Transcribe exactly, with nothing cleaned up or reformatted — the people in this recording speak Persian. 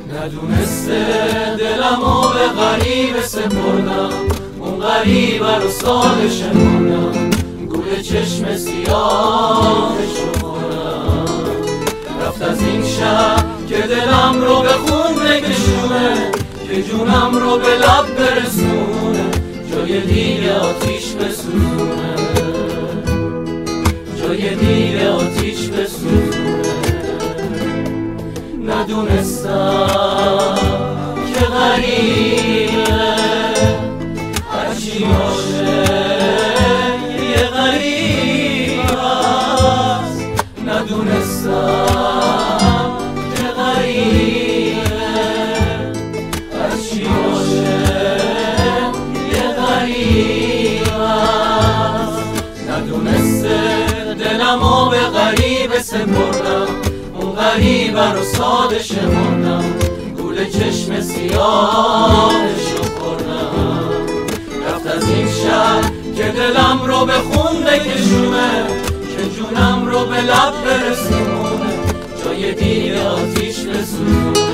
ندونسته دلمو به غریبه سپردم، اون غریبه رو ساده شمردم، گول چشم سیاهشو خوردم. رفت از این شب که دلم رو به خون بکشونه، که جونم رو به لب برسونه، جای دیگه آتیش بسوزونه، جای دیگه آتیش بسوزونه. ندونستم که غریبه هرچی باشه یه غریب است. ندونستم که غریبه هرچی باشه یه غریب است. ندونسته دلمو به غریبه سپردم، اون غریبه رو ساده شمردم، گول چشم سیاهشو خوردم. رفت از این شب که دلم رو به خون بکشونه، که جونم رو به لب برسونه، جای دیگه آتیش بسوزونه.